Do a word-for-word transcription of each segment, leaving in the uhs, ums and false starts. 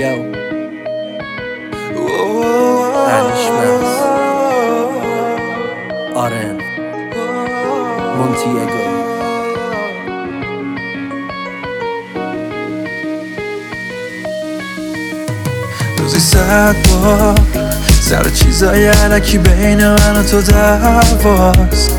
Yo Anishmas Aren Montiego روزی صد بار سر چیزای علکی بین من و تو دعواست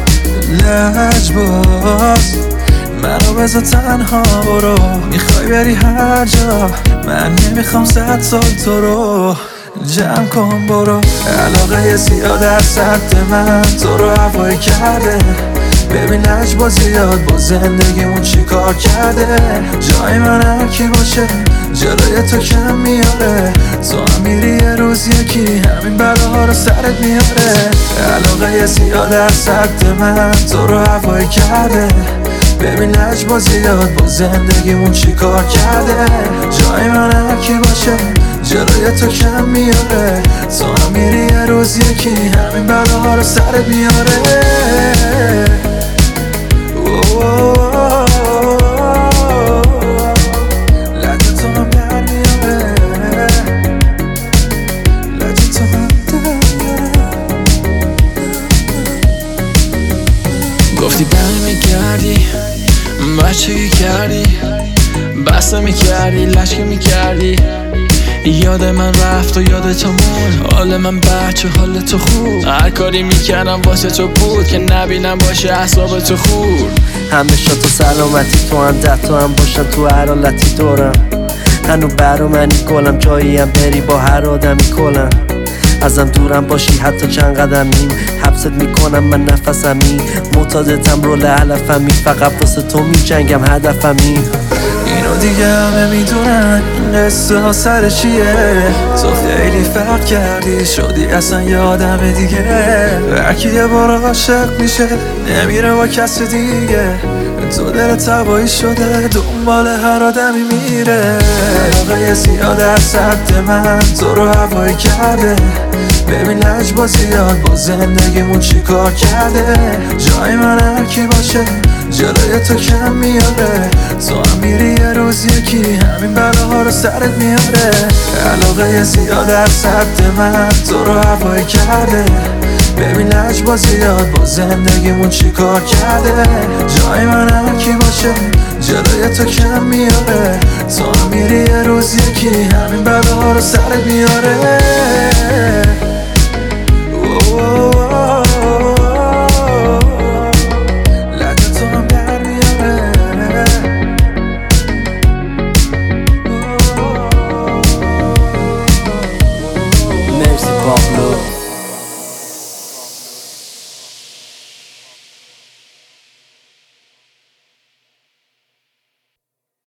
لجباز منو بذار تنها برو میخوای بری هر جا من نمیخوام صد سال تو رو جمع کن برو علاقه زیاد از سطح من تو رو هوایی کرده ببین لجباز زیاد با زندگیمون چی کار کرده جای من هر کی باشه جلوی تو کم میاره تو هم میری یه روز یکی همین بلاها رو سرت میاره علاقه زیاد از سطح من تو رو هوایی کرده ببین لجباز زیاد با زندگیمون چی کار کرده جای من هر کی باشه جلوی تو کم میاره تو هم میری یه روز یکی همین بلاها رو سرت میاره گفتی برمیگردی بچگی کردی بسته میکردی لشکه میکردی یاد من رفت و یاد تو موند حال من بچه حال تو خوب هر کاری میکردم واسه تو بود که نبینم باشه اعصاب تو خورد همیشه تو سلامتی تو هم ده تو هم باشن تو هر حالتی دورم هنو برا منی گلم جایی هم بری با هر آدمی کلم ازم دورم باشی حتی چند قدمیم حبست میکنم من نفسمی معتادتم رول علفمی فقط واسه تو میجنگم هدفمی اینو دیگه همه میدونن این قصه ها سر چیه تو خیلی فرق کردی شدی اصلا یه آدم دیگه هرکی یه بار عاشق میشه نمیره با کس دیگه تو دل تبایی شده دنبال هر آدمی میره علاقه زیاد از سطح من تو رو هوایی کرده ببین لجباز زیاد با زندگیمون چی کار کرده جای من هر کی باشه جلوی تو کم میاره تو هم میری یه روز یکی همین بلاها رو سرت میاره علاقه زیاد از سطح من تو رو هوایی کرده ببین لجباز زیاد با زندگیمون چی کار کرده جای من هر کی باشه جلوی تو کم میاره تو هم میری یه روز یکی همین بلاها رو سرت میاره